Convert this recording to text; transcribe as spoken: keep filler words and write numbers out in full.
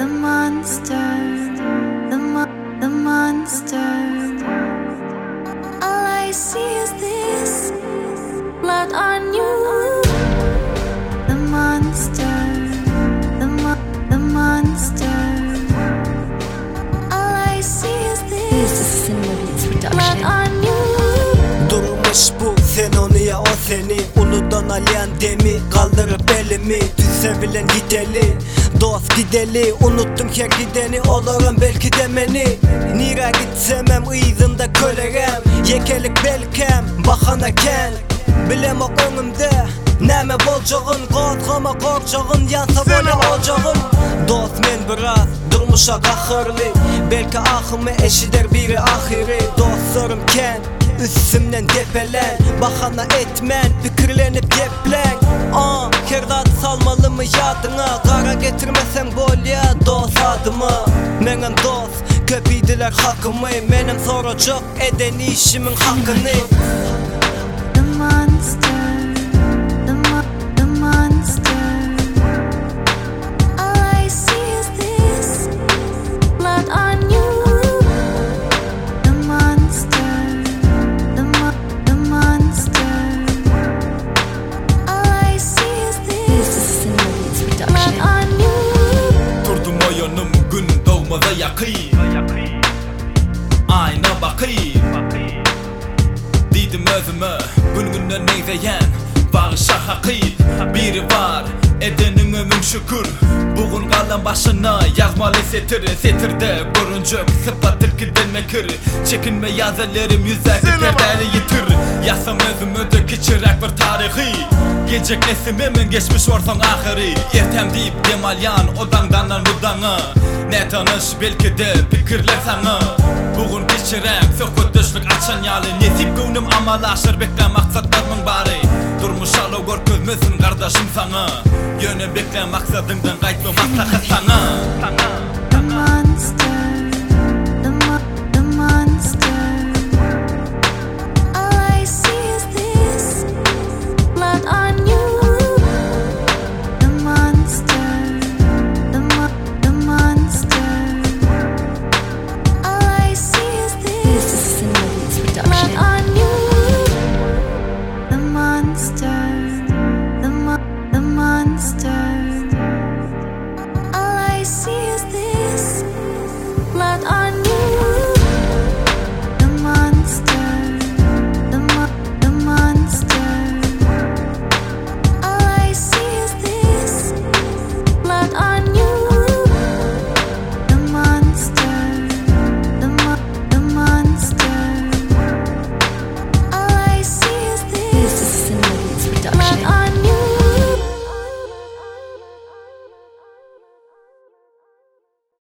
monster, the mo- the monster. All I see is this blood on you. The monster, the mo- the monster. All I see is this blood on you. Durmuş bu sen onu ya o seni. Uludan alayan demi kaldırıp elimi. Düz sevilen gideli, dost gideli. Unuttum ki gideni olurum belki de beni. Nira gitsemem ıyızında kölerem. Yekelik belkem bakana ken. Bilem o önümde neme bolcağın, korkama korkacağın, yansa böyle olacağın. Dost men biraz durmuşa kahırlı. Belki ahımı eşider biri ahiri. Dostlarım ken üstümden depelen, bahana etmen, fikirlenip geplen. Aa, kerdat salmalı mı yadına? Kara getirmesen bol ya dost adımı. Menem dost, köpiydiler hakkımı. Menem soracak eden işimin hakkını. The monster, the mo- the monster. All I see is this blood on you. The monster, the mo- the monster. All I see is this blood on you. Durdum oyunum gün doğmaza yakın. Ayna bakayım. Dedim özüme günümden neyzeyen bağışa hakkı. Biri var edenin ömüm şükür. Bugün kalan başına yazmalı setir. Setirde görüncük sıfatır ki denmekir. Çekinme yazılarım yüzlerce perdeli yitir. Yasam özümü de geçirek bir tarihi. Gelecek nesimimin geçmiş orsan ahiri. Ertem deyip demalyan odandan budana. Ne tanış belki de fikirler sana. Bugün geçirek söküt düşlük açan yalı. Nesip günüm amalaşır bekle maksatlarımın bari. Durmuş alo gör közmesin kardeşim sana. Yöne bekle maksadından kaytma maslahat sana. The monster.